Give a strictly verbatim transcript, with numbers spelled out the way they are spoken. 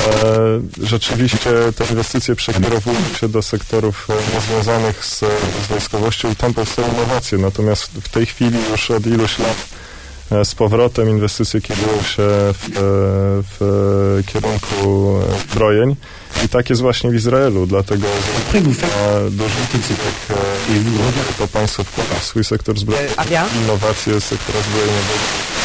rzeczywiście te inwestycje przekierowują się do sektorów niezwiązanych z, z wojskowością i tam powstają innowacje. Natomiast w tej chwili już od iluś lat z powrotem inwestycje kierują się w, w kierunku zbrojeń i tak jest właśnie w Izraelu, dlatego duży wysiłek to państwo wkłada w swój sektor zbrojny, innowacje sektora zbrojeniowego.